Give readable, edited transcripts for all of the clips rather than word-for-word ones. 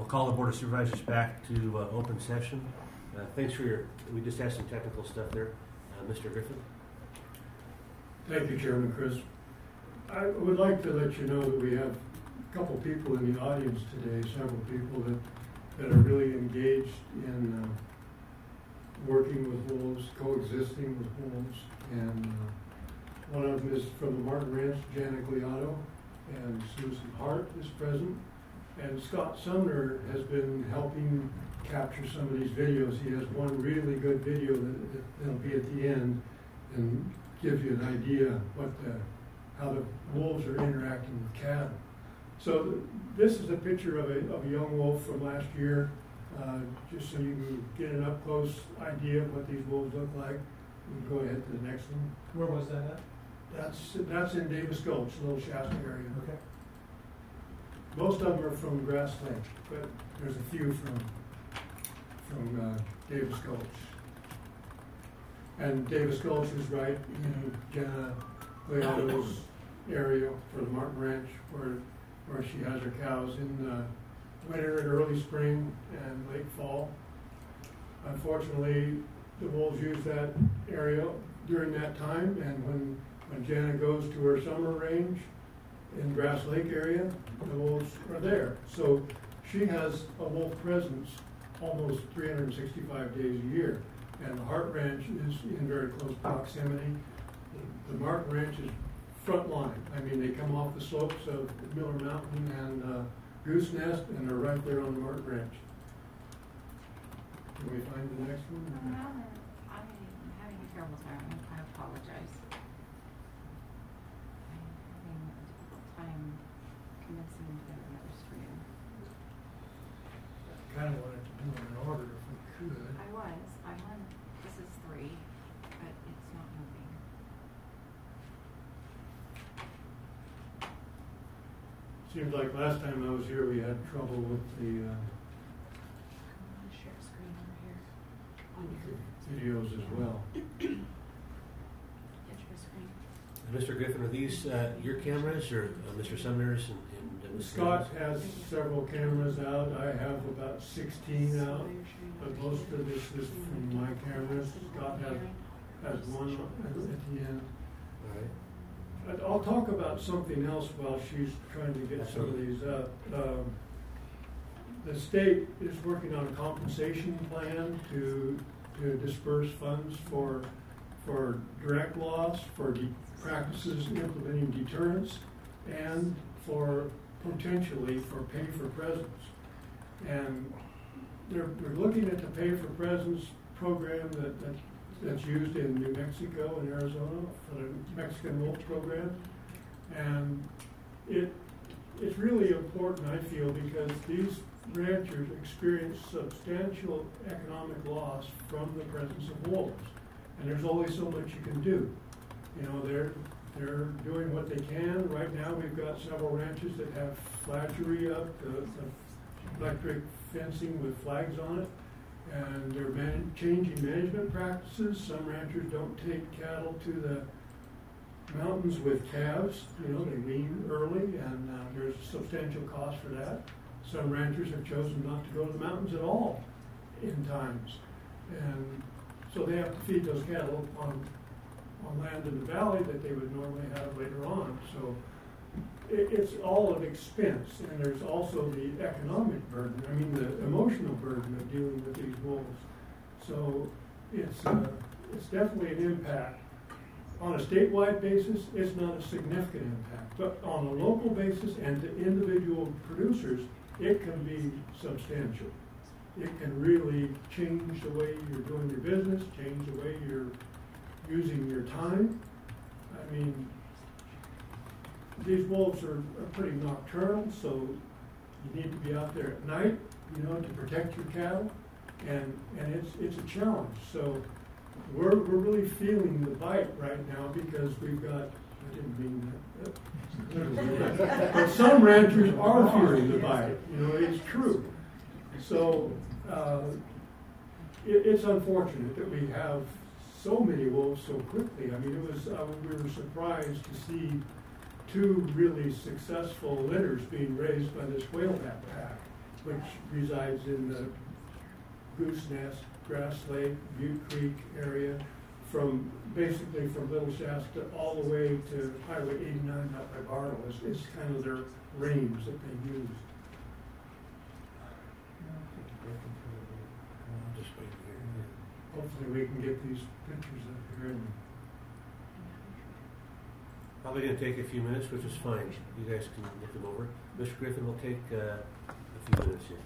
We'll call the Board of Supervisors back to open session. Thanks for we just had some technical stuff there. Mr. Griffin. Thank you, Chairman Chris. I would like to let you know that we have a couple people in the audience today, several people that are really engaged in working with wolves, coexisting with wolves. And one of them is from the Martin Ranch, Jana Gliotto, and Susan Hart is present. And Scott Sumner has been helping capture some of these videos. He has one really good video that'll be at the end and gives you an idea how the wolves are interacting with cattle. So this is a picture of a young wolf from last year, just so you can get an up-close idea of what these wolves look like. We can go ahead to the next one. Where was that at? That's in Davis Gulch, Little Shasta area. Okay. Most of them are from Grass Lake, but there's a few from Davis Gulch. And Davis Gulch is right in Jana Gliotto's area for the Martin Ranch, where she has her cows in winter and early spring and late fall. Unfortunately, the wolves use that area during that time, and when Jana goes to her summer range in Grass Lake area, the wolves are there. So she has a wolf presence almost 365 days a year. And the Hart Ranch is in very close proximity. The Martin Ranch is front line. I mean, they come off the slopes of Miller Mountain and Goose Nest, and they're right there on the Martin Ranch. Can we find the next one? I'm having a terrible time. I apologize. I'm having a difficult time convincing them to get another stream. I kind of wanted to do them in order if we could. I'm on, this is 3, but it's not moving. Seems like last time I was here we had trouble with the I'm going to share a screen over here on your videos as well. screen. Mr. Griffin, are these your cameras or Mr. Sumner's? And Scott has several cameras out. I have about 16 out, but most of this is from my cameras. Scott has one at the end. All right. I'll talk about something else while she's trying to get some of these up. The state is working on a compensation plan to disperse funds for direct loss, for practices implementing deterrence, and for potentially for pay for presence. And they're looking at the pay for presence program that's used in New Mexico and Arizona for the Mexican wolf program. And it's really important, I feel, because these ranchers experience substantial economic loss from the presence of wolves. And there's only so much you can do. You know, they're doing what they can. Right now we've got several ranches that have flagery up, the electric fencing with flags on it. And they're changing management practices. Some ranchers don't take cattle to the mountains with calves. You know, they wean early, and there's a substantial cost for that. Some ranchers have chosen not to go to the mountains at all in times. And so they have to feed those cattle on land in the valley that they would normally have later on. So it's all an expense, and there's also the economic burden. I mean, the emotional burden of dealing with these wolves. So it's definitely an impact. On a statewide basis, it's not a significant impact, but on a local basis and to individual producers, it can be substantial. It can really change the way you're doing your business, change the way you're using your time. I mean, these wolves are pretty nocturnal, so you need to be out there at night, you know, to protect your cattle, and it's a challenge. So we're really feeling the bite right now because we've got, I didn't mean that, but some ranchers are feeling the bite. You know, it's true. So it's unfortunate that we have so many wolves so quickly. I mean, it was we were surprised to see 2 really successful litters being raised by this whale pack. which resides in the Goose Nest, Grass Lake, Butte Creek area, basically from Little Shasta all the way to Highway 89 up by Bartle. It's kind of their range that they use. Just wait here. Hopefully we can get these pictures up here. Probably going to take a few minutes, which is fine. You guys can look them over. Mr. Griffin will take a few minutes here.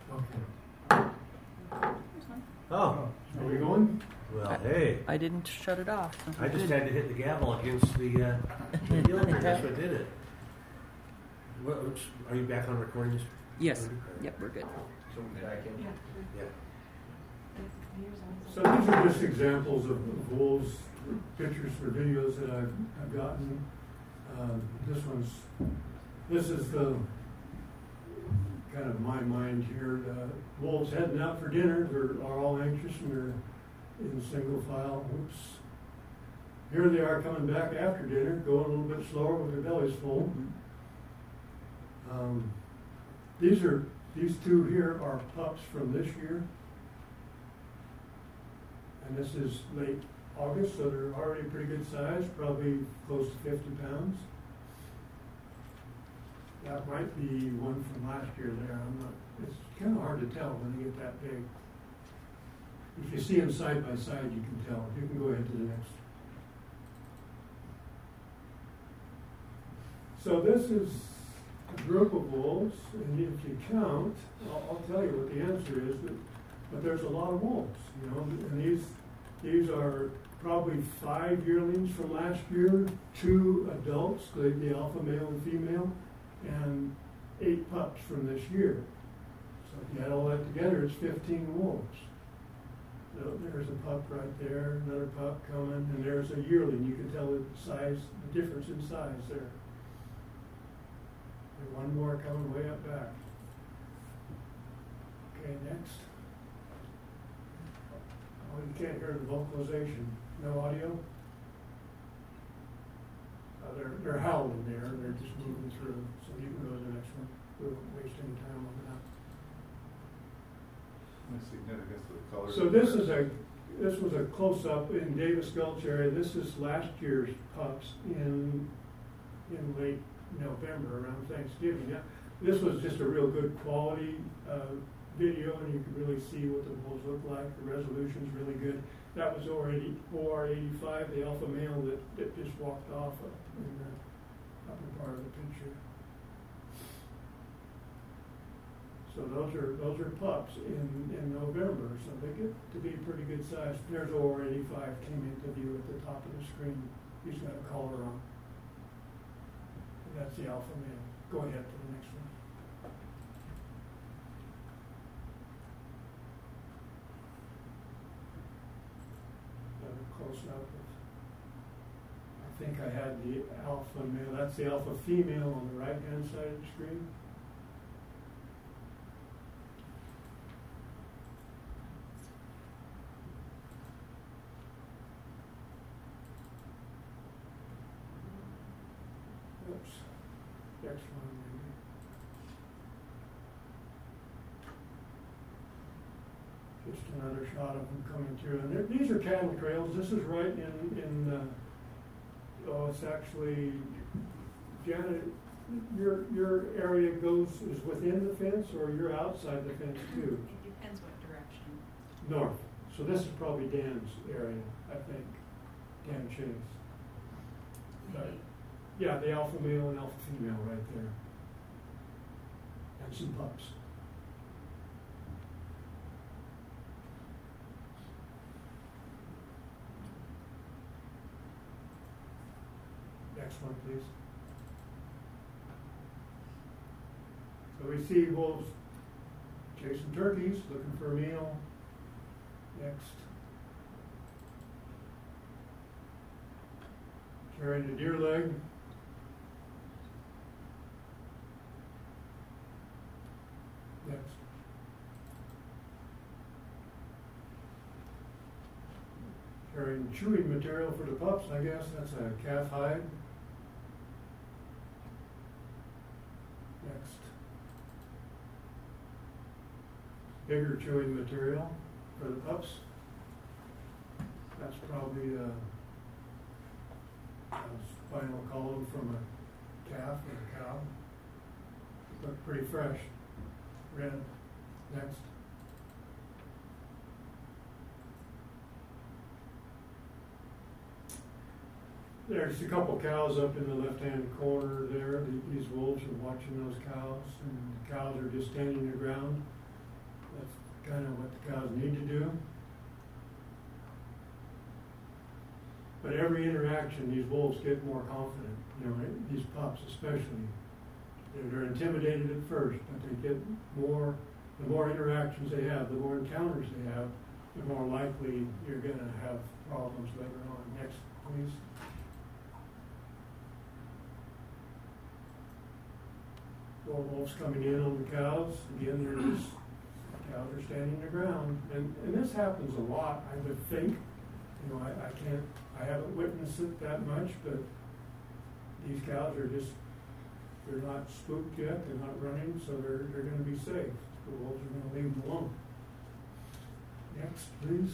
Okay. Oh, Are we going? well, hey. I didn't shut it off. So I just good. had to hit the gavel against the deal here. That's what did it. Are you back on recording this? Yes. Yep, we're good. Yeah. So these are just examples of wolves, pictures or videos that I've gotten. This is the kind of my mind here. Wolves heading out for dinner. They're all anxious and they're in single file. Oops. Here they are coming back after dinner, going a little bit slower with their bellies full. These two here are pups from this year. And this is late August, so they're already pretty good size, probably close to 50 pounds. That might be one from last year there. It's kind of hard to tell when they get that big. If you see them side by side, you can tell. You can go ahead to the next. So this is a group of wolves, and if you count, I'll tell you what the answer is, but there's a lot of wolves, you know, and these are probably 5 yearlings from last year, 2 adults, the alpha male and female, and 8 pups from this year. So if you add all that together, it's 15 wolves. So there's a pup right there, another pup coming, and there's a yearling. You can tell the size, the difference in size there. And one more coming way up back. Okay, next. Oh, you can't hear the vocalization. No audio? They're howling there. They're just moving through. So you can go to the next one. We won't waste any time on that. Significance of the color. So this was a close-up in Davis Gulch area. This is last year's pups in late November around Thanksgiving. Now, this was just a real good quality video, and you could really see what the bulls look like. The resolution's really good. That was OR85, the alpha male that just walked off in the upper part of the picture. So those are pups in November, so they get to be pretty good size. There's OR85 came into view at the top of the screen. He's got a collar on. That's the alpha male. Go ahead to the next one. Another close up of, I think I had the alpha male. That's the alpha female on the right hand side of the screen. Oops. Next one, maybe. Just another shot of them coming through. And these are cattle trails. This is right in it's actually, Janet, your area is within the fence, or you're outside the fence too? It depends what direction. North. So this is probably Dan's area, I think. Dan Chase. Right. Yeah, the alpha male and alpha female right there. And some pups. Next one, please. So we see wolves chasing turkeys, looking for a meal. Next. Carrying a deer leg. Next. Carrying chewing material for the pups, I guess. That's a calf hide. Next. bigger chewing material for the pups. That's probably a spinal column from a calf or a cow. Look pretty fresh. Red. Next. There's a couple cows up in the left-hand corner there. These wolves are watching those cows, and the cows are just standing their ground. That's kind of what the cows need to do. But every interaction, these wolves get more confident. You know, these pups especially. They're intimidated at first, but they get more. The more interactions they have, the more encounters they have, the more likely you're going to have problems later on. Next, please. More wolves coming in on the cows. Again, cows are standing their ground. And this happens a lot, I would think. You know, I haven't witnessed it that much, but these cows are they're not spooked yet, they're not running, so they're going to be safe. The wolves are going to leave them alone. Next, please.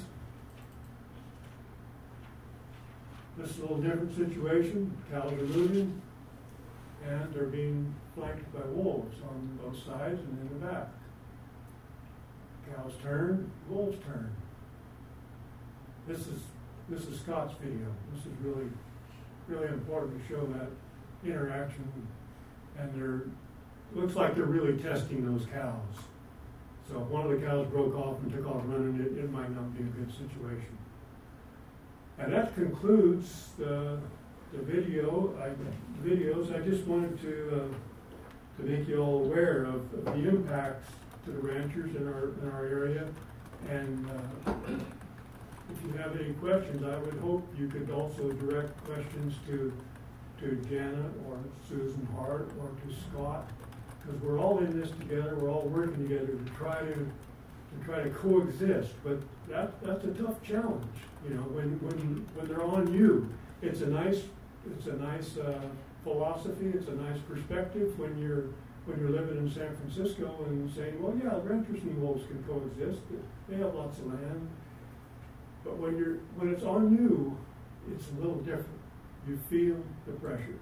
This is a little different situation. Cows are moving, and they're being flanked by wolves on both sides and in the back. Cows turn, wolves turn. This is Scott's video. This is really, really important to show that interaction, and looks like they're really testing those cows. So if one of the cows broke off and took off running, it might not be a good situation. And that concludes the videos. I just wanted to make you all aware of the impacts to the ranchers in our area. And if you have any questions, I would hope you could also direct questions to Janet or Susan Hart or to Scott, because we're all in this together. We're all working together to try to coexist. But that's a tough challenge. You know, when they're on you, it's a nice philosophy. It's a nice perspective when you're living in San Francisco and saying, well, yeah, renters and wolves can coexist. They have lots of land. But when it's on you, it's a little different. You feel the pressure.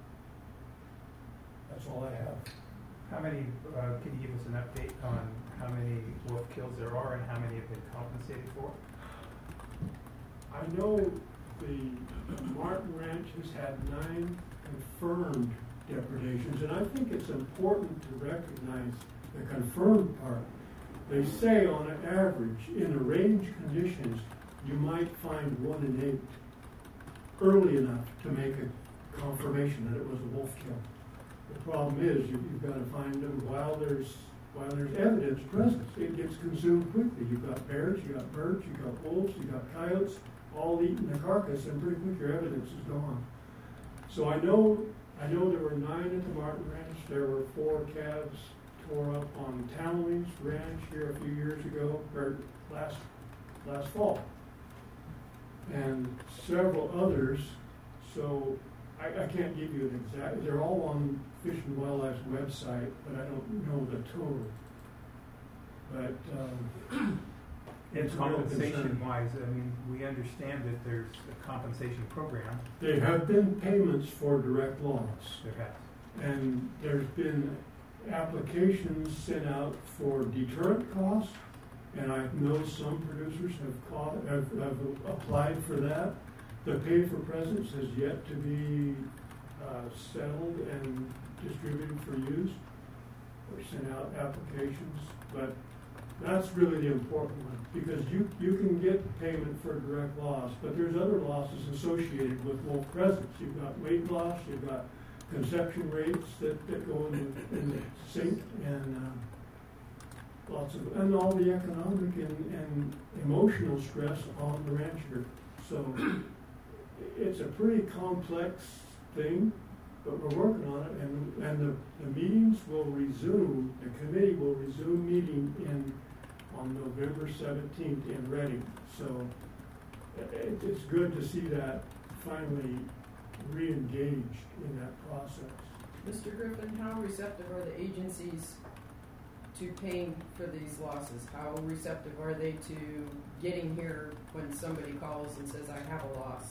That's all I have. How many, can you give us an update on how many wolf kills there are and how many have been compensated for? I know the Martin Ranch has had 9 confirmed depredations, and I think it's important to recognize the confirmed part. They say on an average, in arranged conditions, you might find 1 in 8 early enough to make a confirmation that it was a wolf kill. The problem is you've got to find them while there's evidence present. It gets consumed quickly. You've got bears, you've got birds, you've got wolves, you've got coyotes, all eating the carcass, and pretty quick your evidence is gone. So I know there were 9 at the Martin Ranch. There were 4 calves tore up on Townley's Ranch here a few years ago, or last fall, and several others. So I can't give you an exact. They're all on Fish and Wildlife's website, but I don't know the total. But And compensation-wise, I mean, we understand that there's a compensation program. There have been payments for direct loss. There has. And there's been applications sent out for deterrent costs, and I know some producers have applied for that. The pay for presence has yet to be settled and distributed for use. Or sent out applications, but that's really the important one, because you can get payment for direct loss, but there's other losses associated with wolf presence. You've got weight loss, you've got conception rates that go in the sink, and and all the economic and emotional stress on the rancher. So it's a pretty complex thing, but we're working on it, and the meetings will resume. The committee will resume meeting on November 17th in Reading. So it's good to see that finally re-engaged in that process. Mr. Griffin, how receptive are the agencies to paying for these losses? How receptive are they to getting here when somebody calls and says, I have a loss?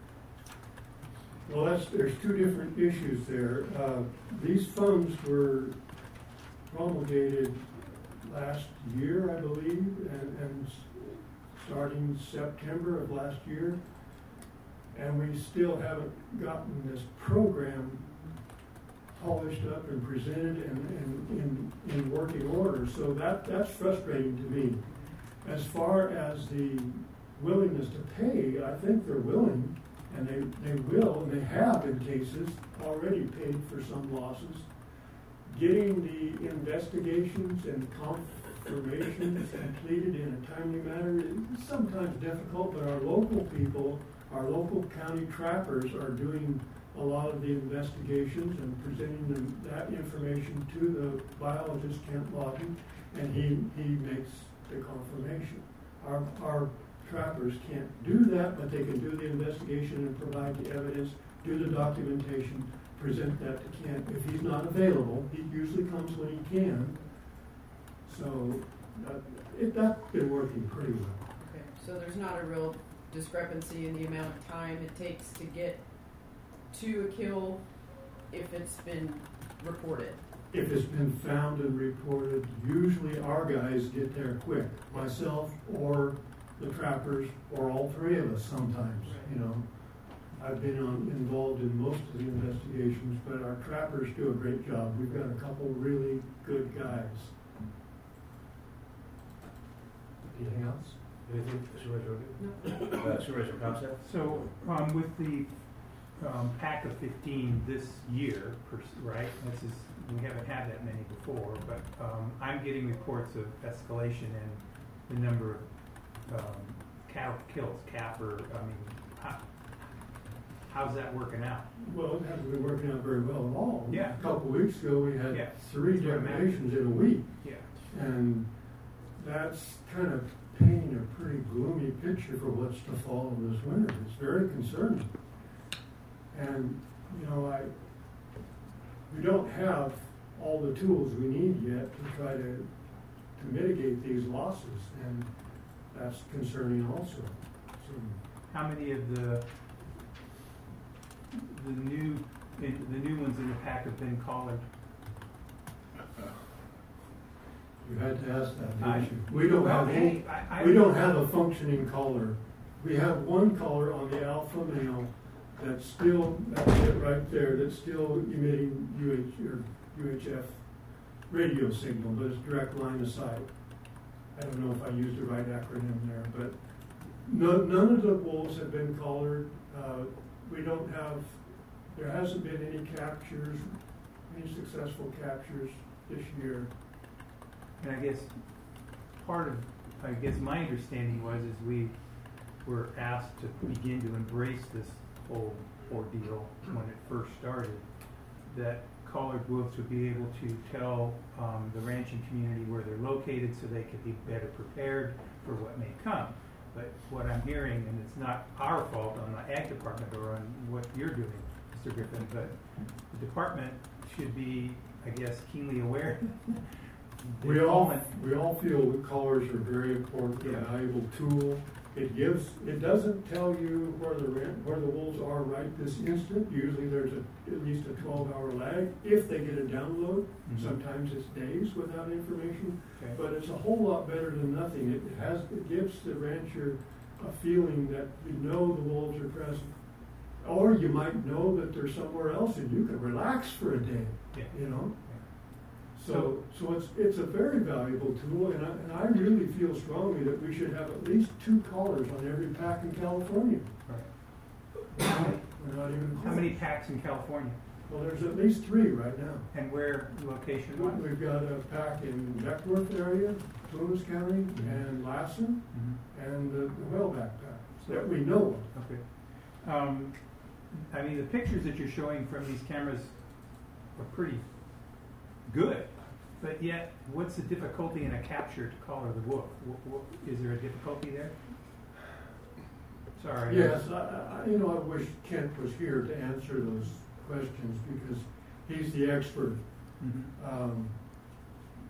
Well, there's two different issues there. These funds were promulgated last year, I believe, and starting September of last year. And we still haven't gotten this program polished up and presented and in working order. So that's frustrating to me. As far as the willingness to pay, I think they're willing, and they will, and they have in cases already paid for some losses. Getting the investigations and confirmations completed in a timely manner is sometimes difficult, but our local people, our local county trappers are doing a lot of the investigations and presenting them that information to the biologist, Kent Lawton, and he makes the confirmation. Our trappers can't do that, but they can do the investigation and provide the evidence, do the documentation, present that to Kent. If he's not available, he usually comes when he can. So that's been working pretty well. Okay, so there's not a real discrepancy in the amount of time it takes to get to a kill if it's been reported. If it's been found and reported, usually our guys get there quick. Myself or the trappers or all three of us sometimes, you know. I've been involved in most of the investigations, but our trappers do a great job. We've got a couple really good guys. Anything else? Anything, Supervisor? No. Supervisor Comstock? So with the pack of 15 this year, right? This is, we haven't had that many before, but I'm getting reports of escalation in the number of cattle kills, how's that working out? Well, it hasn't been working out very well at all. Yeah. A couple of weeks ago, we had 3 detonations in a week. Yeah. And that's kind of painting a pretty gloomy picture for what's to follow this winter. It's very concerning. And, you know, we don't have all the tools we need yet to try to mitigate these losses, and that's concerning also. So, how many of the new ones in the pack have been collared? you had to ask that, didn't you? We don't have any. We don't have a functioning collar. We have one collar on the alpha male that's still, that's it right there, that's still emitting UHF radio signal, but it's direct line of sight. I don't know if I used the right acronym there, but none of the wolves have been collared. We don't have, there hasn't been any captures, any successful captures this year. And I guess my understanding was is we were asked to begin to embrace this whole ordeal when it first started, that collared wolves would be able to tell the ranching community where they're located so they could be better prepared for what may come. But what I'm hearing, and it's not our fault on the ag department or on what you're doing, Mr. Griffin, but the department should be, I guess, keenly aware. We all feel that collars are very important, a valuable tool. It doesn't tell you where the wolves are right this instant. Usually there's at least a 12-hour lag. If they get a download, sometimes it's days without information. Okay. But it's a whole lot better than nothing. It gives the rancher a feeling that you know the wolves are present. Or you might know that they're somewhere else and you can relax for a day, you know. So it's a very valuable tool, and I really feel strongly that we should have at least 2 collars on every pack in California. Right. We're not even close. How many packs in California? Well, there's at least 3 right now. And where location-wise? We've got a pack in Beckworth area, Tunis County, and Lassen, and the Whaleback pack that we know of. Okay. I mean, the pictures that you're showing from these cameras are pretty good, but yet, what's the difficulty in a capture to collar the wolf? Is there a difficulty there? Sorry. Yes, I wish Kent was here to answer those questions because he's the expert.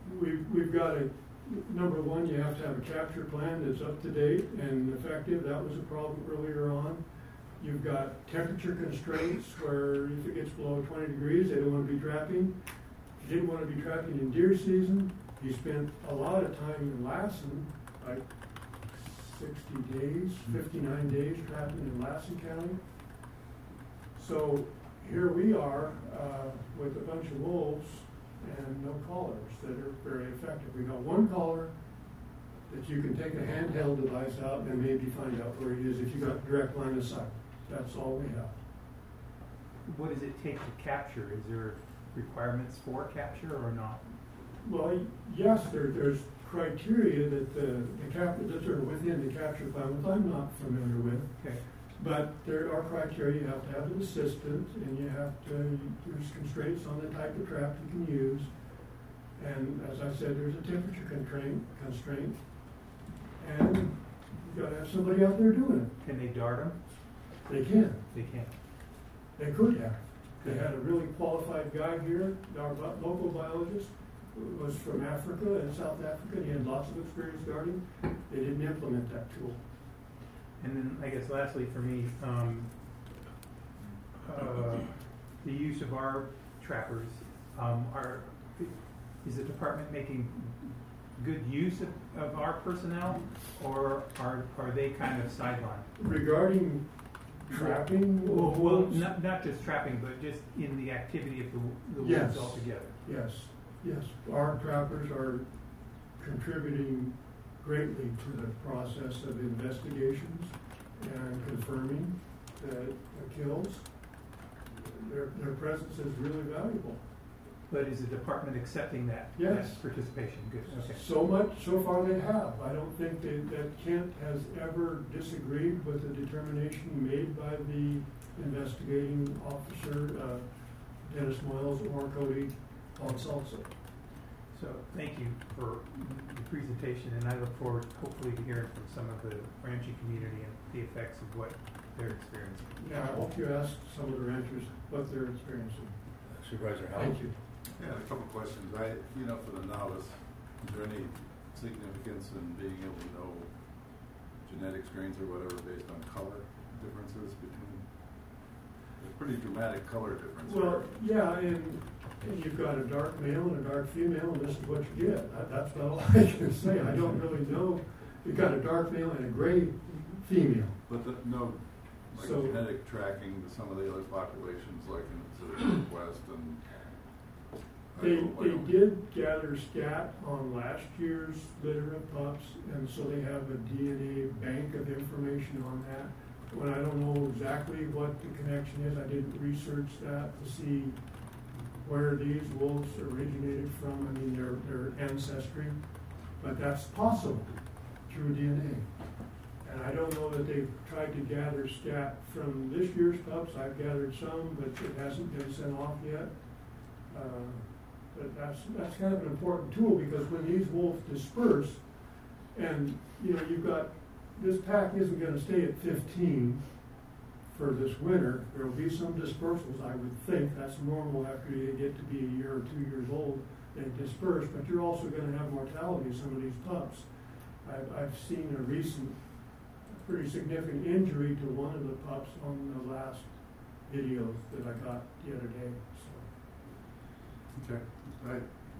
we've got number one, you have to have a capture plan that's up to date and effective. That was a problem earlier on. You've got temperature constraints where if it gets below 20 degrees, they don't want to be trapping. If you didn't want to be trapping in deer season, you spent a lot of time in Lassen, like 60 days, 59 days trapping in Lassen County. So here we are with a bunch of wolves and no collars that are very effective. We got one collar that you can take a handheld device out and maybe find out where it is if you got direct line of sight. That's all we have. What does it take to capture? Is there requirements for capture or not? Well, yes, there's criteria that that are within the capture plan, which I'm not familiar with. Okay. But there are criteria. You have to have an assistant, and there's constraints on the type of trap you can use. And as I said, there's a temperature constraint, and you've got to have somebody out there doing it. Can they dart them? They can. They can. They could have. They had a really qualified guy here, our local biologist, who was from Africa and South Africa, and he had lots of experience darting. They didn't implement that tool. And then I guess lastly for me, the use of our trappers, is the department making good use of our personnel, or are they kind of sidelined? Regarding trapping Well, wolves? not just trapping, but just in the activity of the Yes. wolves altogether. Yes. Our trappers are contributing greatly to the process of investigations and confirming the kills. Their presence is really valuable. But is the department accepting that? Yes. That participation? Good. Okay. So far they have. I don't think that Kent has ever disagreed with the determination made by the investigating officer, Dennis Miles or Cody Ponsalsa. So thank you for the presentation, and I look forward hopefully to hearing from some of the ranching community and the effects of what they're experiencing. Yeah, I hope you ask some of the ranchers what they're experiencing. Supervisor Howell? Thank you. Yeah, a couple of questions. For the novice, is there any significance in being able to know genetic strains or whatever based on color differences between? There's pretty dramatic color difference. Well, yeah, and you've got a dark male and a dark female, and this is what you get. That's all I can say. I don't really know. You've got a dark male and a gray female. But genetic tracking to some of the other populations, like in the Pacific Northwest and. They did gather scat on last year's litter of pups, and so they have a DNA bank of information on that. When I don't know exactly what the connection is, I didn't research that to see where these wolves originated from. I mean, their ancestry, but that's possible through DNA. And I don't know that they've tried to gather scat from this year's pups. I've gathered some, but it hasn't been sent off yet. But that's kind of an important tool, because when these wolves disperse, and you've got this pack isn't going to stay at 15 for this winter. There will be some dispersals, I would think. That's normal after you get to be a year or 2 years old. They disperse, but you're also going to have mortality of some of these pups. I've seen a recent, pretty significant injury to one of the pups on the last video that I got the other day. Okay. I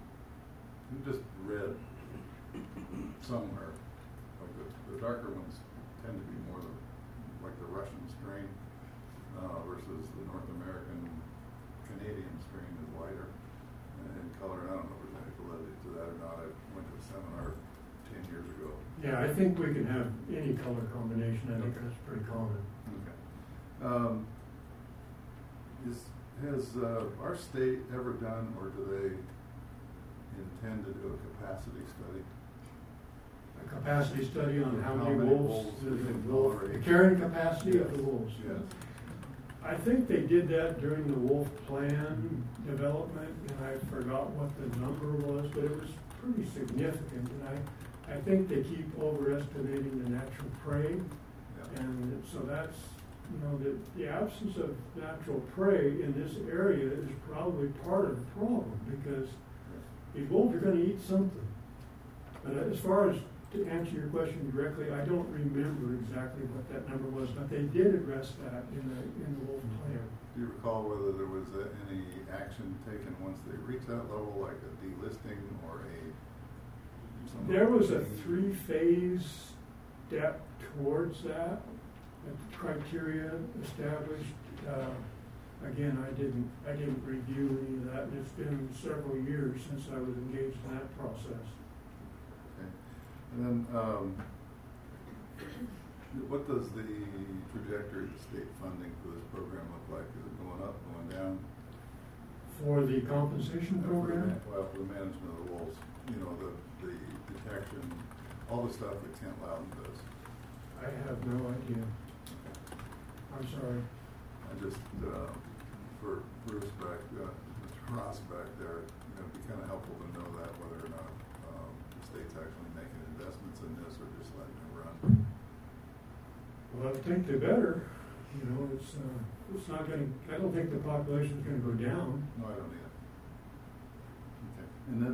just read somewhere, like the darker ones tend to be more like the Russian strain versus the North American Canadian strain is lighter in color. I don't know if there's any validity to that or not. I went to a seminar 10 years ago. Yeah, I think we can have any color combination. I think that's pretty common. Okay. Has our state ever done, or do they intend to do a capacity study? A capacity study on how many wolves, we can the tolerate? carrying capacity of the wolves. Yes. I think they did that during the wolf plan development, and I forgot what the number was, but it was pretty significant. And I think they keep overestimating the natural prey, and so that's, the absence of natural prey in this area is probably part of the problem, because these wolves are gonna eat something. But as far as, to answer your question directly, I don't remember exactly what that number was, but they did address that in the wolf plan. Do you recall whether there was any action taken once they reached that level, like a delisting or a? There was a 3-phase step towards that, a criteria established. Again, I didn't review any of that, and it's been several years since I was engaged in that process. Okay. And then, what does the trajectory of the state funding for this program look like? Is it going up, going down? For the compensation program? Well, for the management of the wolves, you know, the detection, all the stuff that Kent Loudon does. I have no idea. I'm sorry. I just, for Bruce back, Mr. Ross back there, it'd be kind of helpful to know that, whether or not the state's actually making investments in this or just letting it run. Well, I think they better. You know, it's not going to, I don't think the population's going to go down. No, I don't either. Okay. And then,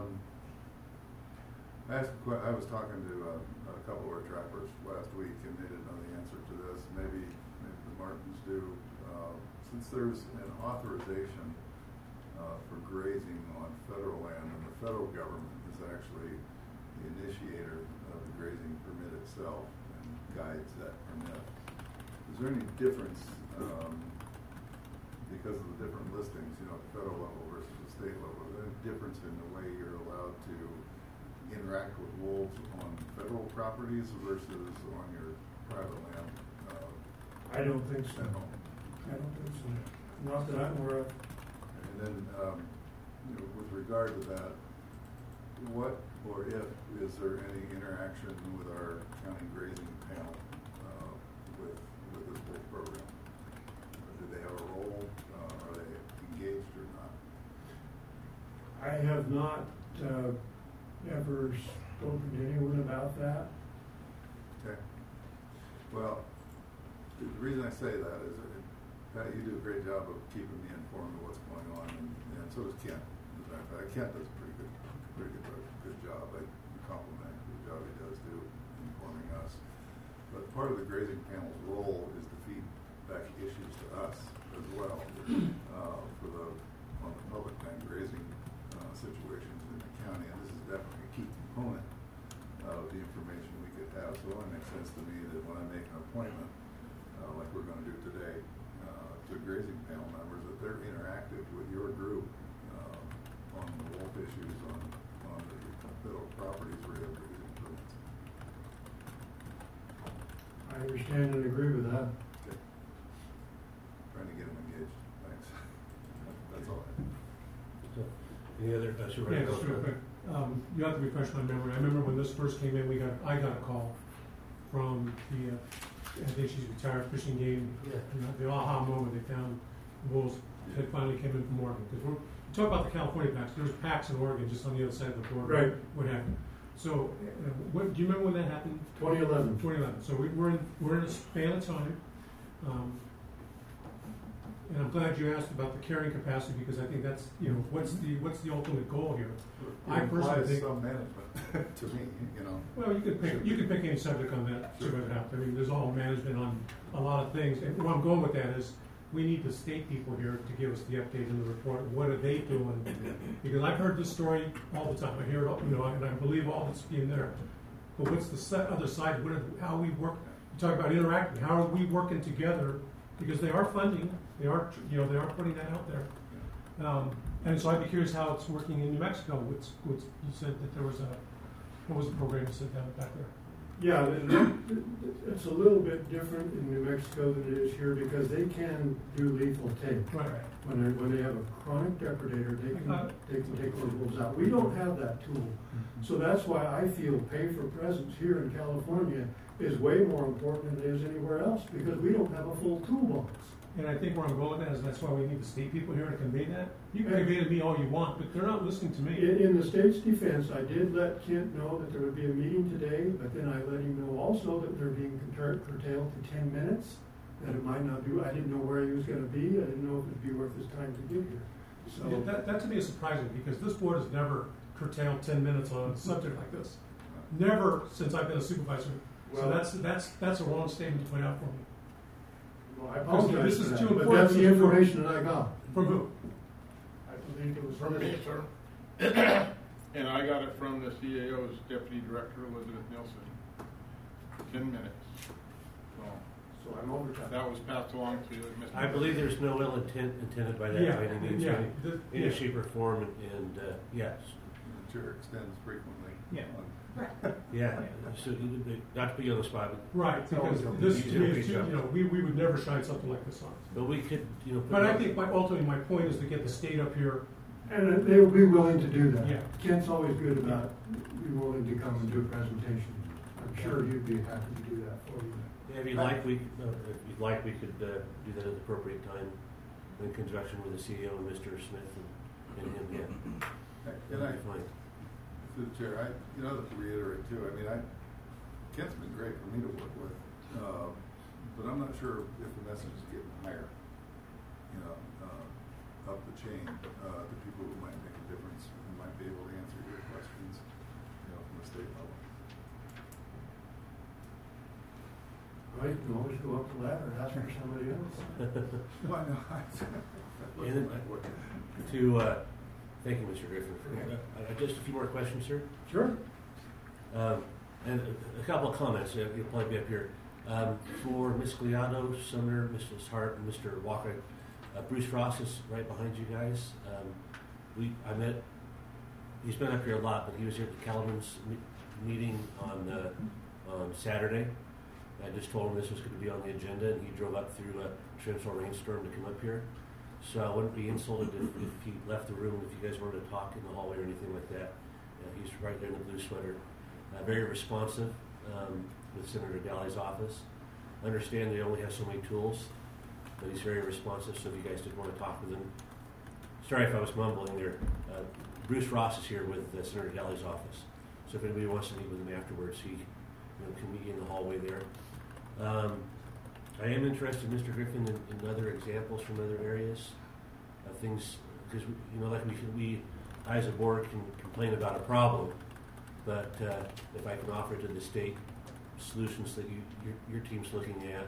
I was talking to a couple of our trappers last week, and they didn't know the answer to this. Maybe the Martins do. Since there's an authorization for grazing on federal land, and the federal government is actually the initiator of the grazing permit itself and guides that permit, is there any difference because of the different listings, you know, at the federal level versus the state level? Is there any difference in the way you're allowed to interact with wolves on federal properties versus on your private land? I don't think so. At home? I don't think so. Not that I'm aware of. And then, you know, with regard to that, what or if is there any interaction with our county grazing panel with this whole program? Do they have a role? Are they engaged or not? I have not ever spoken to anyone about that. Okay. Well, the reason I say that is that, Pat, you do a great job of keeping me informed of what's going on, and so does Kent. As a matter of fact, Kent does a pretty good job. I compliment the job he does do informing us. But part of the grazing panel's role is to feed back issues to us as well on the public land grazing situations in the county, and this is definitely a key component of the information we could have. So it only makes sense to me that when I make an appointment, like we're going to do today, to grazing panel members, that they're interactive with your group on the wolf issues on the federal properties where you have grazing permits. I understand and agree with that. Okay. Trying to get them engaged. Thanks. That's all I have. So, any other, Yeah, just real quick. You have to refresh my memory. I remember when this first came in, I got a call from the, I think she's retired fishing game. Yeah. And the aha moment they found wolves that finally came in from Oregon. Because we talk about the California packs. There's packs in Oregon just on the other side of the border. Right. What happened? So, do you remember when that happened? 2011. 2011. So we're in a span of time. And I'm glad you asked about the carrying capacity, because I think that's, you know, what's the ultimate goal here? It I personally implies think some management to me, you know. Well, you can pick any subject on that, Sure. figure it out. I mean, there's all management on a lot of things. And where I'm going with that is, we need the state people here to give us the update in the report. What are they doing? Because I've heard this story all the time. I hear it, all, you know, and I believe all that's being there. But what's the other side? How we work? You talk about interacting. How are we working together? Because they are funding. They are putting that out there. And so I'd be curious how it's working in New Mexico. You said that there was what was the program you said down back there? Yeah, it's a little bit different in New Mexico than it is here, because they can do lethal take. Right. When they have a chronic depredator, they can take those wolves out. We don't have that tool. So that's why I feel pay for presence here in California is way more important than it is anywhere else, because we don't have a full toolbox. And I think where I'm going with that is that's why we need the state people here to convey that. You can convey to me all you want, but they're not listening to me. In the state's defense, I did let Kent know that there would be a meeting today, but then I let him know also that they're being curtailed to 10 minutes, that it might not do. I didn't know where he was going to be. I didn't know if it would be worth his time to get here. So, That to me is surprising, because this board has never curtailed 10 minutes on a subject like this. Never since I've been a supervisor. So Well- that's a wrong statement to point out for me. well, I apologize This for is that, too but important that's to the the board. information that I got. From who? I believe it was From me, sir. And I got it from the CAO's Deputy Director, Elizabeth Nielsen. 10 minutes. So So I'm over time. that was passed along to Mr. I believe there's no ill intent intended by that Yeah, by any means, yeah, any yeah. shape or form, and, yes. The chair extends frequently. Yeah. Yeah, so, not to put you on the spot, Right, because no, this, you to did a me, great is too, job. you know, we would never shine something like this on. but we could, put. But I think ultimately my point is to get the state up here. And they'll be willing to do that. Yeah. Kent's always good about being willing to come and do a presentation. I'm sure he'd be happy to do that for you. Yeah, if you'd like, we could do that at the appropriate time in conjunction with the CEO and Mr. Smith and him, yeah. And I, That'd be fine. through the chair, to reiterate too, Kent's been great for me to work with, but I'm not sure if the message is getting higher, up the chain, to people who might make a difference, who might be able to answer your questions, from the state level. Right, you can always go up the ladder and ask for somebody else. Well, no, And thank you, Mr. Griffin. Just a few more questions, sir. Sure. And a couple of comments, you'll probably be up here. For Ms. Gliado, Sumner, Mrs. Hart, and Mr. Walker, Bruce Ross is right behind you guys. He's been up here a lot, but he was here at the Kellerman's meeting on Saturday. I just told him this was going to be on the agenda, and he drove up through a torrential rainstorm to come up here. So I wouldn't be insulted if he left the room, if you guys wanted to talk in the hallway or anything like that. He's right there in the blue sweater. Very responsive with Senator Daly's office. Understand they only have so many tools, but he's very responsive, so if you guys did want to talk with him. Sorry if I was mumbling there. Bruce Ross is here with Senator Daly's office. So if anybody wants to meet with him afterwards, he can meet you in the hallway there. I am interested, Mr. Griffin, in other examples from other areas of things, because we as a board can complain about a problem, but if I can offer to the state solutions that your team's looking at,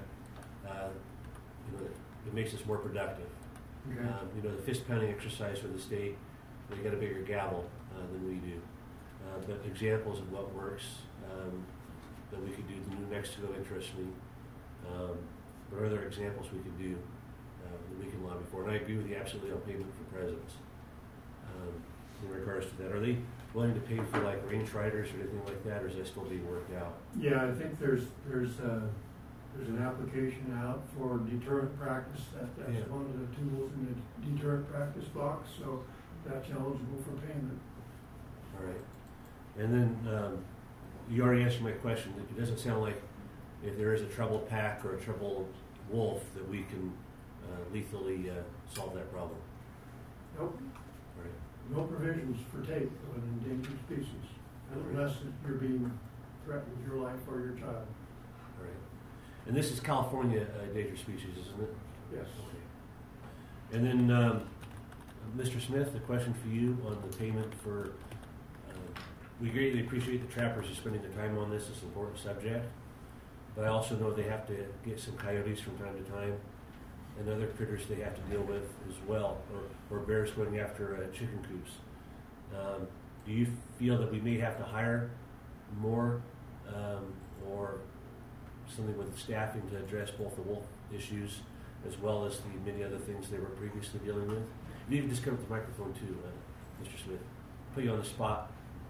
it makes us more productive. Okay. The fist pounding exercise for the state, they got a bigger gavel than we do. But examples of what works that we could do. The New Mexico interests me. What other examples we could do that we can lobby for? And I agree with you absolutely on payment for presidents. In regards to that, are they willing to pay for like range riders or anything like that, or is that still being worked out? Yeah, I think there's an application out for deterrent practice. That's Yeah. one of the tools in the deterrent practice box, so that's eligible for payment. All right. And then you already answered my question. It doesn't sound like if there is a troubled pack or a troubled wolf that we can lethally solve that problem. Nope, All right. no provisions for tape of an endangered species, unless you're being threatened with your life or your child. All right. And this is California endangered species, isn't it? Yes. Okay. And then, Mr. Smith, the question for you on the payment for, we greatly appreciate the trappers are spending their time on this. It's an important subject. But I also know they have to get some coyotes from time to time and other critters they have to deal with as well, or bears going after chicken coops. Do you feel that we may have to hire more or something with staffing to address both the wolf issues as well as the many other things they were previously dealing with? If you can just come to the microphone too, Mr. Smith. Put you on the spot.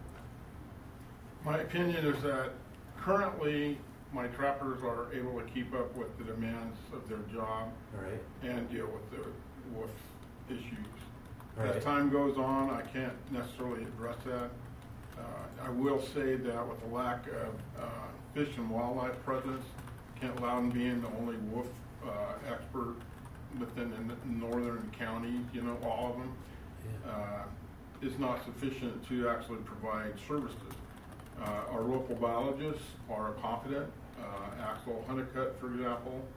My opinion is that currently my trappers are able to keep up with the demands of their job All right. and deal with the wolf issues. All right. As time goes on, I can't necessarily address that. I will say that with the lack of fish and wildlife presence, Kent Loudon being the only wolf expert within the northern counties, all of them, is not sufficient to actually provide services. Our local biologists are competent. Axel Honeycutt, for example,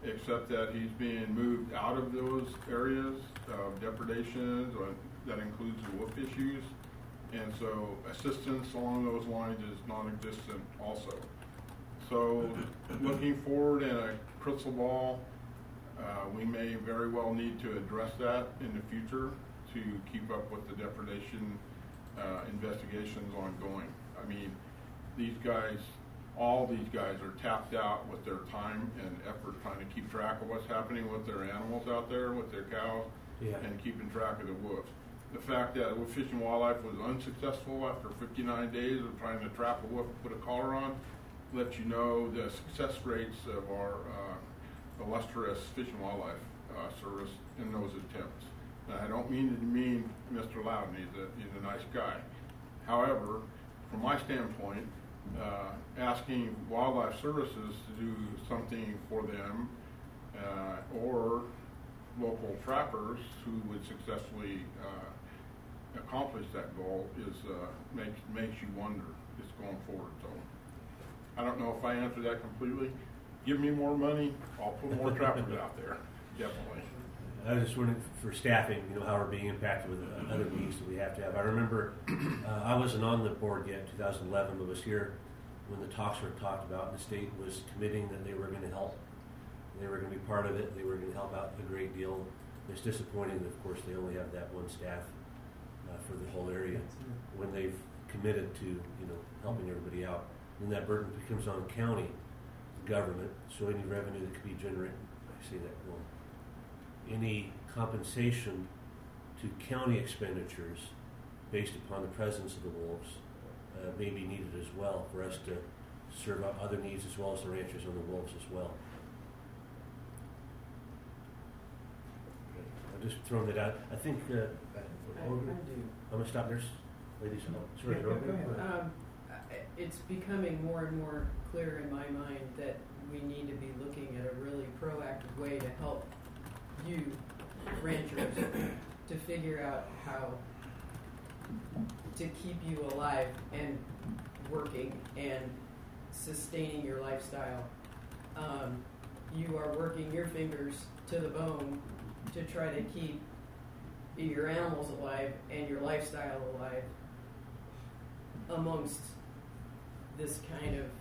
except that he's being moved out of those areas of depredations, or that includes the wolf issues. And so assistance along those lines is non-existent also. So looking forward in a crystal ball, we may very well need to address that in the future to keep up with the depredation investigations ongoing. I mean, these guys, all these guys are tapped out with their time and effort trying to keep track of what's happening with their animals out there, with their cows, and keeping track of the wolves. The fact that Fish and Wildlife was unsuccessful after 59 days of trying to trap a wolf and put a collar on lets you know the success rates of our illustrious Fish and Wildlife Service in those attempts. Now, I don't mean to demean Mr. Loudon, he's a nice guy. However, from my standpoint, asking Wildlife Services to do something for them or local trappers who would successfully accomplish that goal is makes you wonder just going forward. So I don't know if I answered that completely. Give me more money, I'll put more trappers out there, definitely. I was just wondering for staffing, how we're being impacted with other needs that we have to have. I remember I wasn't on the board yet in 2011, but was here when the talks were talked about, and the state was committing that they were going to help. They were going to be part of it. They were going to help out a great deal. It's disappointing that, of course, they only have that one staff for the whole area when they've committed to, helping everybody out. Then that burden becomes on county government, so any revenue that could be generated, I see that wrong. Any compensation to county expenditures based upon the presence of the wolves may be needed as well for us to serve out other needs as well as the ranchers and the wolves as well. I'm just throwing that out. I think I'm going to stop there, ladies. Sorry, go ahead. It's becoming more and more clear in my mind that we need to be looking at a really proactive way to help you, ranchers, to figure out how to keep you alive and working and sustaining your lifestyle. You are working your fingers to the bone to try to keep your animals alive and your lifestyle alive amongst this kind of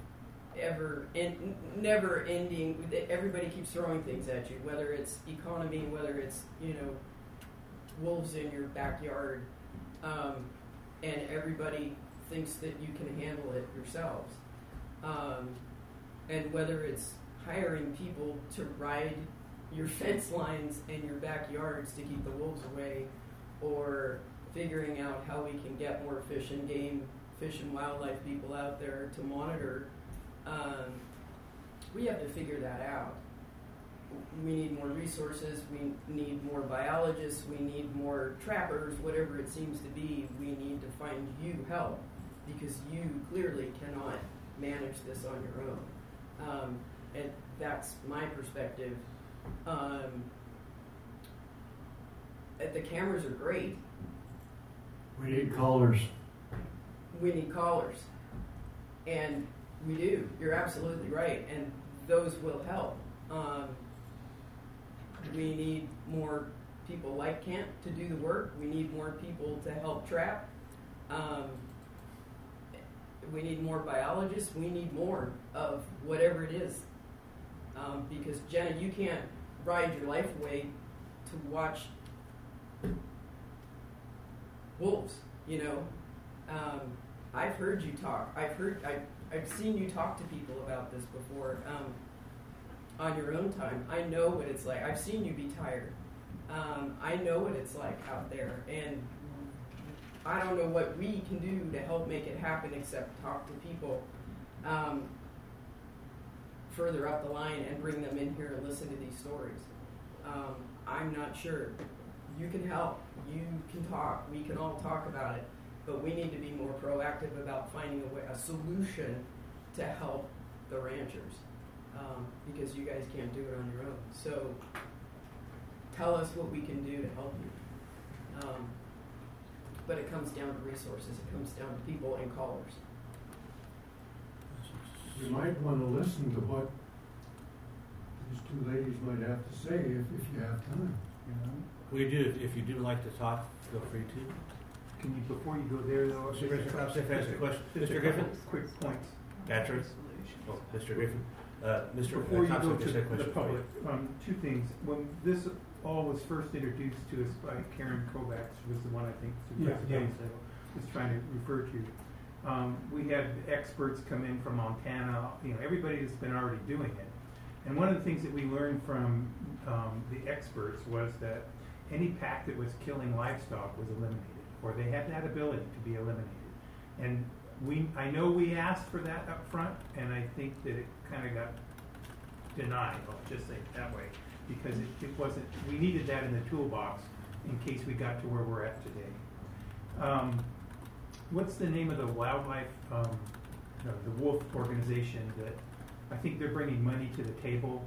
never ending. Everybody keeps throwing things at you, whether it's economy, whether it's wolves in your backyard, and everybody thinks that you can handle it yourselves, and whether it's hiring people to ride your fence lines in your backyards to keep the wolves away, or figuring out how we can get more fish and game, fish and wildlife people out there to monitor. We have to figure that out. We need more resources, we need more biologists, we need more trappers, whatever it seems to be. We need to find you help, because you clearly cannot manage this on your own. And that's my perspective. The cameras are great. We need callers. We need callers. And we do. You're absolutely right. And those will help. We need more people like Kent to do the work. We need more people to help trap. We need more biologists. We need more of whatever it is. Because, Jenna, you can't ride your life away to watch wolves, I've heard you talk. I've seen you talk to people about this before on your own time. I know what it's like. I've seen you be tired. I know what it's like out there, and I don't know what we can do to help make it happen except talk to people further up the line and bring them in here and listen to these stories. I'm not sure. You can help. You can talk. We can all talk about it. But we need to be more proactive about finding a solution to help the ranchers, because you guys can't do it on your own. So tell us what we can do to help you. But it comes down to resources. It comes down to people and callers. You might want to listen to what these two ladies might have to say if you have time. You know? We do, if you do like to talk, feel free to. Can you, before you go there though? Mr. Griffin, I'll see if I ask a question. Just Mr. a Griffin? couple Quick points. Patrick? Oh, Mr. Griffin? Mr. Before you go Thompson to just had a the question for you. public, two things. When this all was first introduced to us by Karen Kovacs, who was the one I think Supervisor Yeah. Gaines was trying to refer to, we had experts come in from Montana, everybody that's been already doing it. And one of the things that we learned from the experts was that any pack that was killing livestock was eliminated, or they had that ability to be eliminated. And I know we asked for that up front, and I think that it kind of got denied, I'll just say it that way, because it wasn't, we needed that in the toolbox in case we got to where we're at today. What's the name of the wildlife, the wolf organization that, I think they're bringing money to the table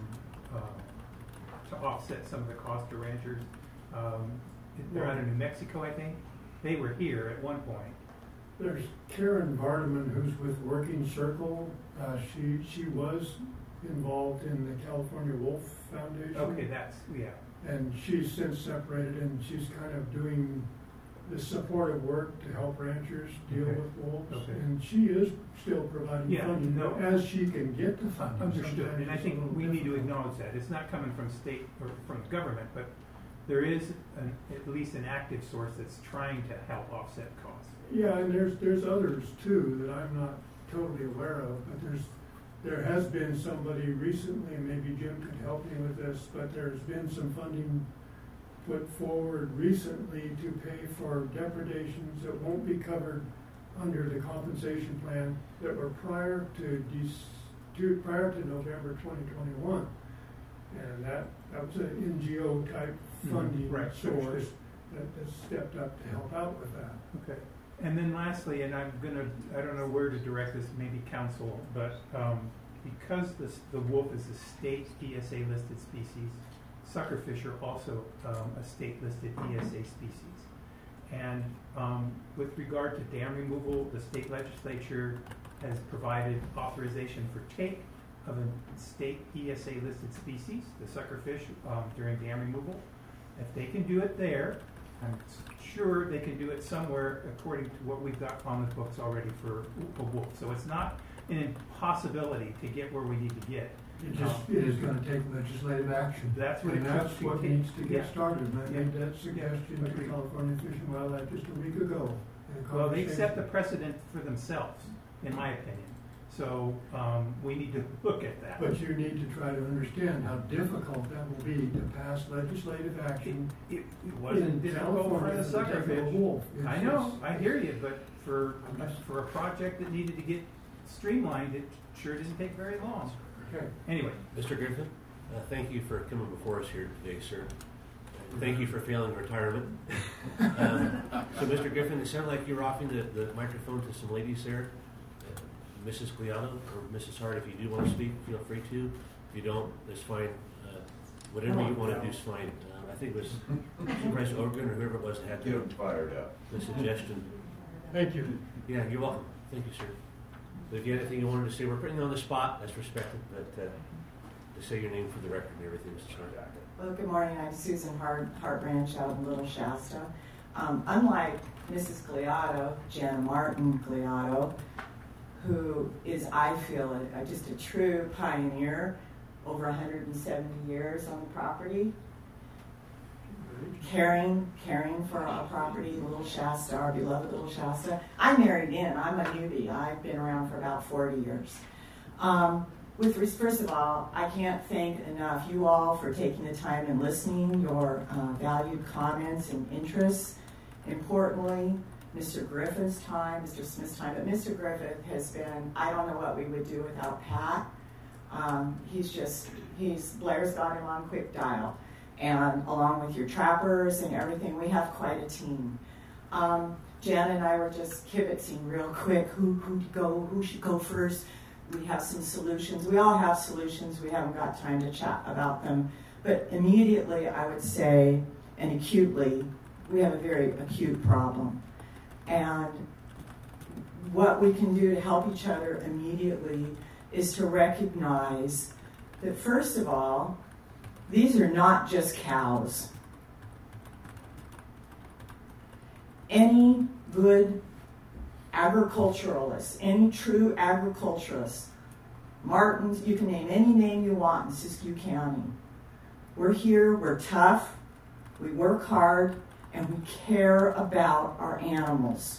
to offset some of the cost to ranchers. They're out of New Mexico, I think. They were here at one point. There's Karen Vardaman, who's with Working Circle. She was involved in the California Wolf Foundation. Okay, yeah. And she's since separated, and she's kind of doing the supportive work to help ranchers deal Okay. with wolves. Okay. And she is still providing Yeah, funding no. as she can get the funding. Understood, Sometimes and I it's a think little we need to difficult. acknowledge that. It's not coming from state or from the government, but there is at least an active source that's trying to help offset costs. Yeah, and there's others too that I'm not totally aware of, but there has been somebody recently, and maybe Jim could help me with this, but there's been some funding put forward recently to pay for depredations that won't be covered under the compensation plan that were prior to November 2021. And that was an NGO type funding Right, source understood. that stepped up to help out with that. Okay. And then lastly, and I don't know where to direct this, maybe council, but because the wolf is a state ESA listed species, suckerfish are also a state listed ESA species. And with regard to dam removal, the state legislature has provided authorization for take of a state ESA listed species, the suckerfish, during dam removal. If they can do it there, I'm sure they can do it somewhere according to what we've got on the books already for a wolf. So it's not an impossibility to get where we need to get. It is going to take legislative action. That's what and it that's comes to. what needs to get Yeah. started. And I made Yeah. that suggestion to Agreed. California Fish and Wildlife just a week ago. in a Well, they conversation. set the precedent for themselves, in my opinion. So we need to look at that. But you need to try to understand how difficult that will be to pass legislative action. It wasn't in difficult for California the to protect the suckerfish. wolf. I know, I hear you, but for a project that needed to get streamlined, it sure didn't take very long. Okay. Anyway, Mr. Griffin, thank you for coming before us here today, sir. Thank you for failing retirement. So, Mr. Griffin, it sounded like you were offering the microphone to some ladies there. Mrs. Gliano or Mrs. Hart, if you do want to speak, feel free to. If you don't, that's fine. Whatever you want to do is fine. I think it was Supervisor Ogren or whoever it was that had Get them fired up. the suggestion. Thank you. Yeah, you're welcome. Thank you, sir. But if you had anything you wanted to say, we're putting you on the spot. That's respected, but to say your name for the record and everything, Mrs. Hart. Well, good morning. I'm Susan Hart Branch out of Little Shasta. Unlike Mrs. Gliado, Jen Martin Gliado, who is, I feel, just a true pioneer, over 170 years on the property, caring for our property, Little Shasta, our beloved Little Shasta. I married in. I'm a newbie. I've been around for about 40 years. First of all, I can't thank enough you all for taking the time and listening, your valued comments and interests. Importantly, Mr. Griffin's time, Mr. Smith's time, but Mr. Griffith has been, I don't know what we would do without Pat. Blair's got him on quick dial. And along with your trappers and everything, we have quite a team. Jen and I were just kibitzing real quick, who should go first. We have some solutions. We all have solutions. We haven't got time to chat about them. But immediately, I would say, and acutely, we have a very acute problem. And what we can do to help each other immediately is to recognize that first of all, these are not just cows. Any good agriculturalist, any true agriculturalist, Martins, you can name any name you want in Siskiyou County. We're here, we're tough, we work hard, and we care about our animals.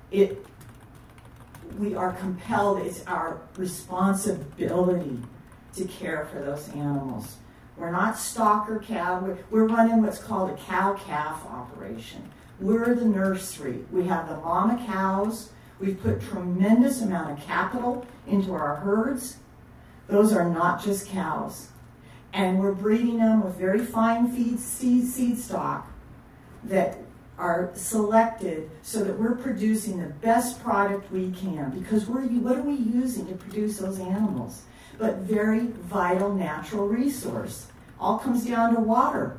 We are compelled, it's our responsibility to care for those animals. We're not stalker cow, we're running what's called a cow-calf operation. We're the nursery. We have the mama cows. We've put tremendous amount of capital into our herds. Those are not just cows. And we're breeding them with very fine seed stock that are selected so that we're producing the best product we can. Because what are we using to produce those animals? But very vital natural resource. All comes down to water.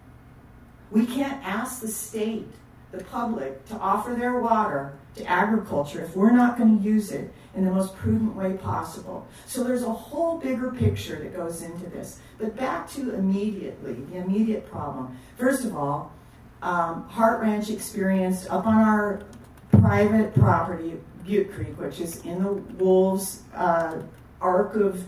We can't ask the state, the public, to offer their water to agriculture if we're not going to use it in the most prudent way possible. So there's a whole bigger picture that goes into this. But back to the immediate problem. First of all, Hart Ranch experienced up on our private property, Butte Creek, which is in the wolves' arc of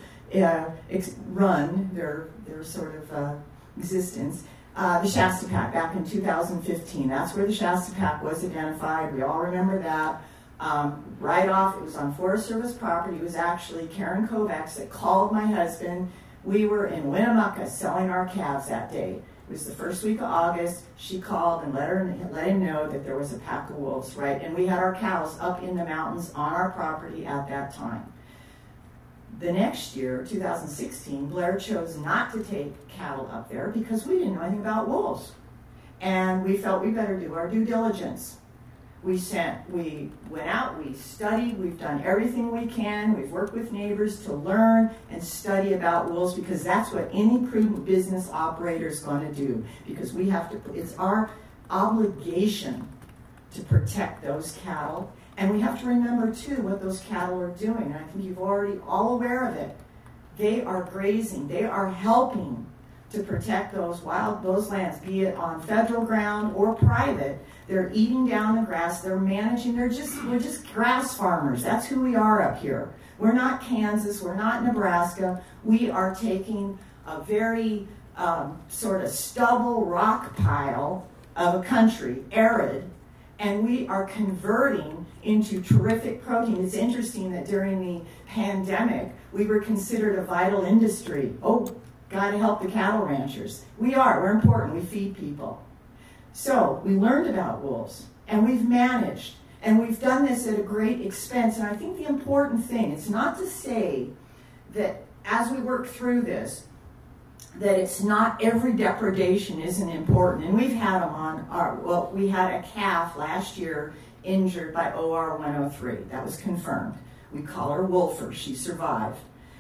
run, their sort of existence, the Shasta Pack back in 2015. That's where the Shasta Pack was identified. We all remember that. Right off, it was on Forest Service property. It was actually Karen Kovacs that called my husband. We were in Winnemucca selling our calves that day. It was the first week of August. She called and let him know that there was a pack of wolves, right? And we had our cows up in the mountains on our property at that time. The next year, 2016, Blair chose not to take cattle up there because we didn't know anything about wolves. And we felt we better do our due diligence. We went out, we studied, we've done everything we can, we've worked with neighbors to learn and study about wolves because that's what any prudent business operator is going to do. Because it's our obligation to protect those cattle. And we have to remember, too, what those cattle are doing. And I think you've already all aware of it. They are grazing. They are helping to protect those lands, be it on federal ground or private. They're eating down the grass. They're managing. We're just grass farmers. That's who we are up here. We're not Kansas. We're not Nebraska. We are taking a very sort of stubble rock pile of a country, arid, and we are converting into terrific protein. It's interesting that during the pandemic, we were considered a vital industry. Oh, got to help the cattle ranchers. We are. We're important. We feed people. So we learned about wolves, and we've managed, and we've done this at a great expense. And I think the important thing is not to say that as we work through this, that it's not every depredation isn't important. And we've had them on we had a calf last year injured by OR 103. That was confirmed. We call her Wolfer. She survived.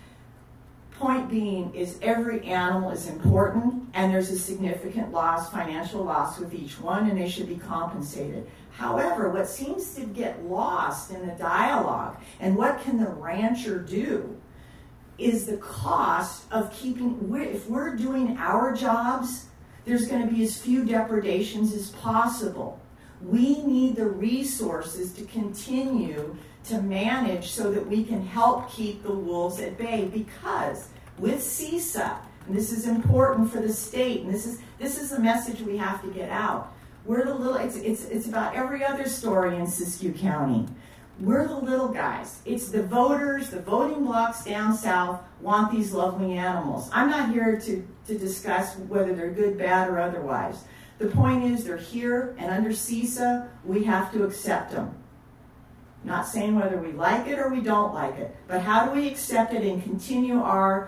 Point being is every animal is important, and there's a significant loss, financial loss with each one, and they should be compensated. However, what seems to get lost in the dialogue, and what can the rancher do, is the cost of if we're doing our jobs, there's going to be as few depredations as possible. We need the resources to continue to manage so that we can help keep the wolves at bay, because with CISA, and this is important for the state, and this is a message we have to get out. We're the little, it's about every other story in Siskiyou County. We're the little guys. It's the voters, the voting blocks down south want these lovely animals. I'm not here to discuss whether they're good, bad, or otherwise. The point is they're here, and under CISA, we have to accept them. Not saying whether we like it or we don't like it, but how do we accept it and continue our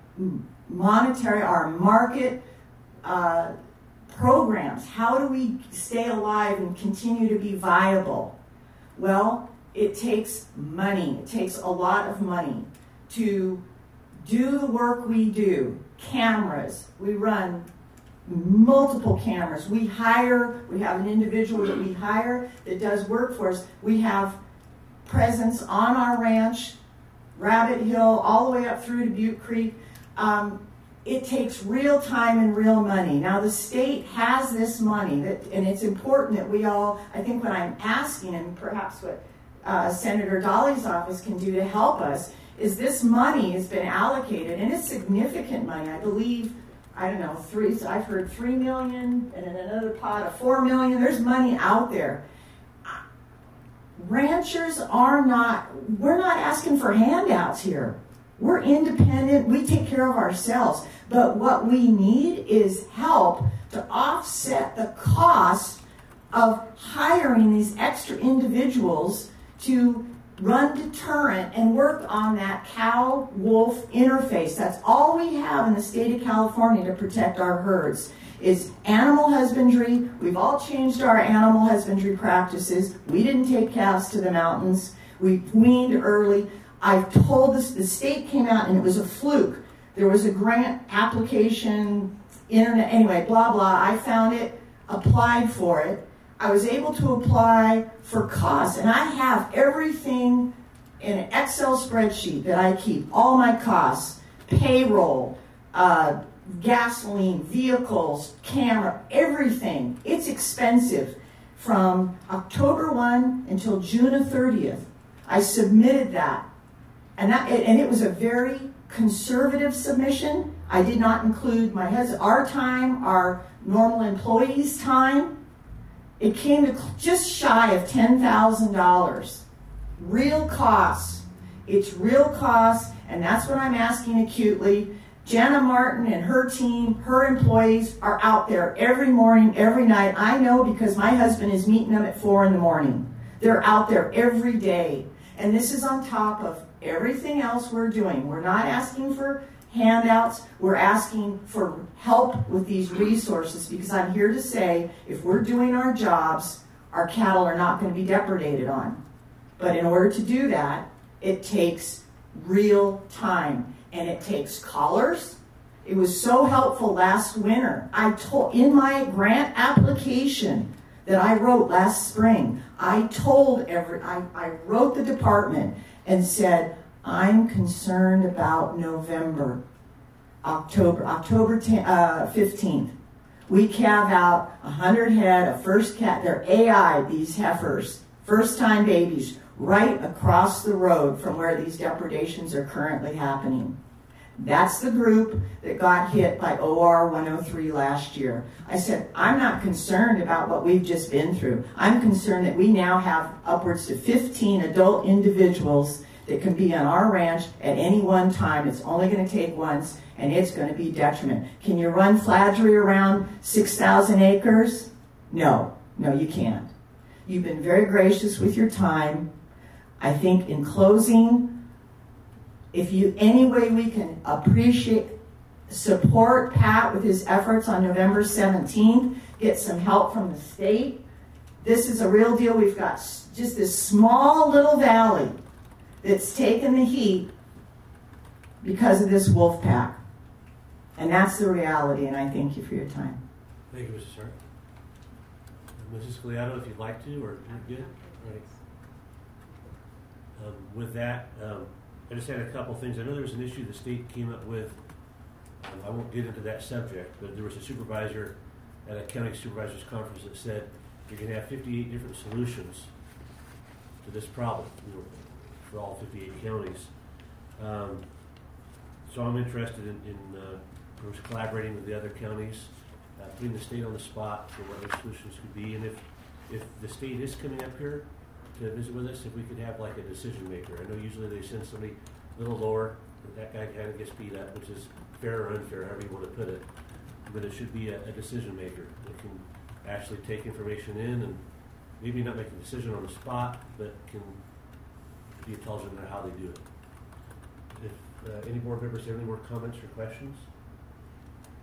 market programs? How do we stay alive and continue to be viable? Well, it takes money. It takes a lot of money to do the work we do. Cameras. We run multiple cameras. We have an individual that we hire that does work for us. We have presence on our ranch, Rabbit Hill, all the way up through to Butte Creek. It takes real time and real money. Now the state has this money, and it's important that we all, I think what I'm asking, and perhaps what Senator Dolly's office can do to help us, is this money has been allocated, and it's significant money. I believe, I don't know, I've heard $3 million, and in another pot of $4 million. There's money out there. Ranchers we're not asking for handouts here. We're independent, we take care of ourselves. But what we need is help to offset the cost of hiring these extra individuals to run deterrent and work on that cow-wolf interface. That's all we have in the state of California to protect our herds is animal husbandry. We've all changed our animal husbandry practices. We didn't take calves to the mountains. We weaned early. I've told this, the state came out and it was a fluke. There was a grant application, internet, anyway, blah, blah. I found it, applied for it. I was able to apply for costs, and I have everything in an Excel spreadsheet that I keep, all my costs, payroll, gasoline, vehicles, camera, everything. It's expensive. From October 1 until June 30th, I submitted that. And it was a very conservative submission. I did not include my husband, our time, our normal employees' time. It came to just shy of $10,000. Real costs. It's real costs, and that's what I'm asking acutely. Jana Martin and her team, her employees are out there every morning, every night. I know because my husband is meeting them at 4 in the morning. They're out there every day. And this is on top of everything else we're doing. We're not asking for handouts. We're asking for help with these resources because I'm here to say if we're doing our jobs, our cattle are not going to be depredated on. But in order to do that, it takes real time and it takes collars. It was so helpful last winter. I told in my grant application that I wrote last spring, I wrote the department and said, I'm concerned about November, October 15th. We calve out 100 head of first cat, they're AI, these heifers, first-time babies, right across the road from where these depredations are currently happening. That's the group that got hit by OR 103 last year. I said, I'm not concerned about what we've just been through. I'm concerned that we now have upwards to 15 adult individuals that can be on our ranch at any one time. It's only going to take once, and it's going to be detriment. Can you run Fladry around 6,000 acres? No, you can't. You've been very gracious with your time. I think in closing, if you any way we can support Pat with his efforts on November 17th, get some help from the state. This is a real deal. We've got just this small little valley that's taken the heat because of this wolf pack. And that's the reality, and I thank you for your time. Thank you, Mrs. Hart. Mrs. Scaliato, if you'd like to, or you're good? All right. With that, I just had a couple things. I know there was an issue the state came up with. I won't get into that subject, but there was a supervisor at a county supervisors conference that said you're going to have 58 different solutions to this problem, for all 58 counties. So I'm interested in collaborating with the other counties, putting the state on the spot for what their solutions could be, and if the state is coming up here to visit with us, if we could have like a decision maker. I know usually they send somebody a little lower, but that guy kind of gets beat up, which is fair or unfair, however you want to put it. But it should be a decision maker that can actually take information in and maybe not make a decision on the spot, but can be intelligent about how they do it. If any board members have any more comments or questions?